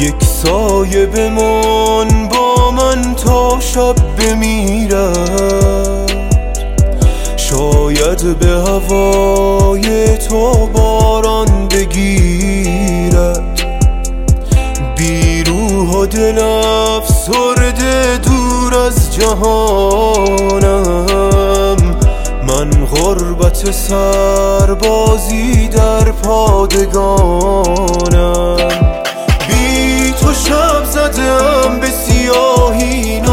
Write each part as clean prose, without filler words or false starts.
یک سایه بمان با من تا شب بمیرد، شاید به هوای تو باران بگیرد. بی روح و دل افسرده دور از جهانم، من غربت سربازی در پادگانم. بی تو شب زدم به سیاهی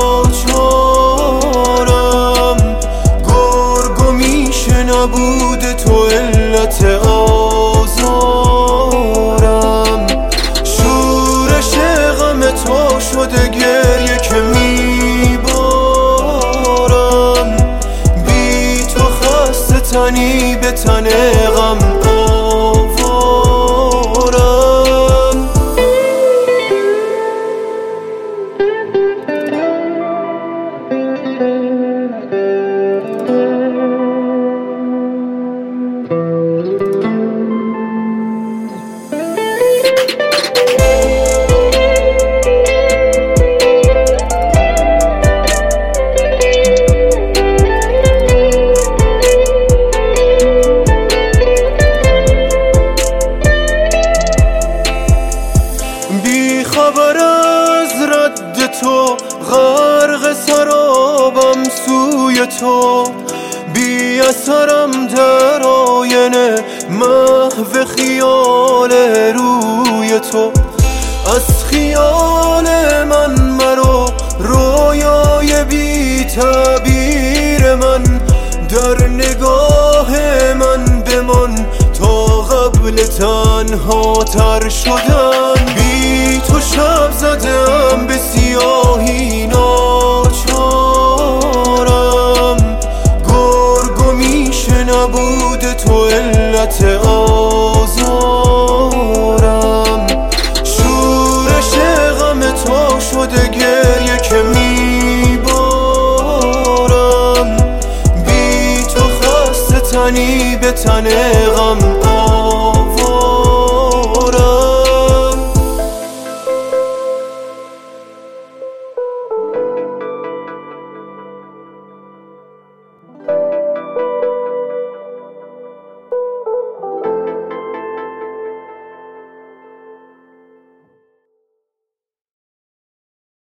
ناچارم، گرگ و میشه نبود تو علت آزارم. شورش غم تو شده گریه که میبارم، بی تو خسته تنی به تن غم آوارم. بی خبر از رد تو غرق سرابم سوی تو، بی اثرم در آینه محو خیال روی تو. از خیال من مرو رویای بی تعبیر من، در نگاه من بمان تا قبل تنها تر شدن. بی تو شب زدم به سیاهی ناچارم، گرگ و میشه نبود تو علت آزارم. شورش غم تو شده گریه که میبارم، بی تو خسته تنی به تن